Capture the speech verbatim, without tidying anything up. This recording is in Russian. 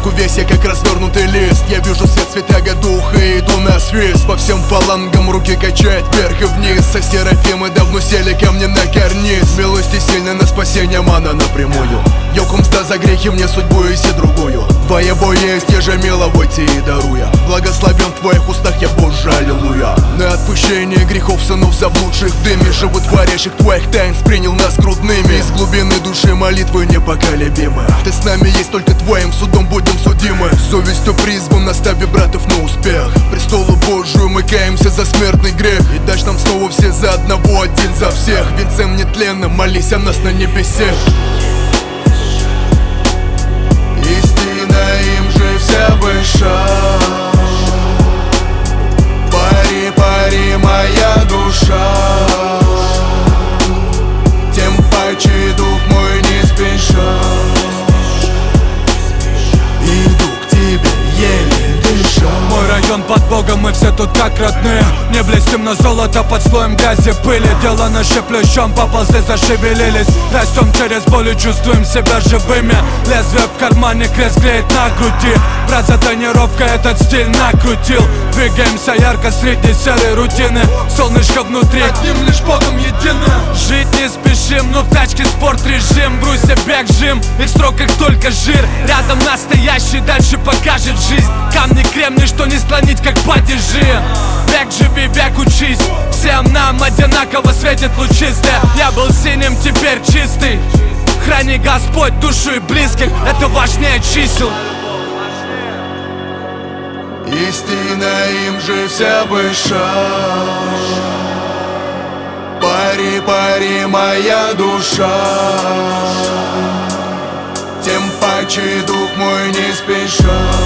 Наизнанку весь я как развернутый лист. Я вижу свет святаго духа и иду на свист. По всем фалангам руки качает вверх и вниз. Со серафимы давно сели ко мне на карниз. Милости сильной на спасение мана напрямую. Йокум мста за грехи мне судьбу и си другую. Твоего есть, я же миловойте и даруя. Благословен в твоих устах я Боже, аллилуйя. На отпущение грехов сынов заблудших в дыме живут творящих твоих таинств принял нас грудными. Из глубины души молитвы непоколебимы. Ты с нами есть, только твоим судом будем судимы. Совестью призван настави братов на успех. Престолу Божию мы каемся за смертный грех. И дашь нам снова все за одного, один за всех. Венцем нетленным молись о нас на небесе. Истина им же вся выша. Пари, пари, моя душа. Тем паче дух мой не спеша. Иду к тебе, еле дыша. Мой район под Богом, мы все тут как родные. Не блестим на золото под слоем грязи пыли. Дело наши плющом, поползли, зашевелились. Растем через боль и чувствуем себя живыми. Лезвие в кармане, крест греет на груди. Брат за тренировкой этот стиль накрутил. Двигаемся ярко среди серой рутины. Солнышко внутри, одним лишь Богом единым. Жить не спешим, но в тачке спорт режим. Бруся, бег, жим, их строк как только жир. Рядом настоящий, дальше покажет жизнь. Камни кремний, что не склонить как падежи. Век живи, век учись. Всем нам одинаково светит лучистая. Я был синим, теперь чистый. Храни Господь душу и близких, это важнее чисел. Истина им же вся выша. Пари, пари, моя душа. Тем паче дух мой не спеша.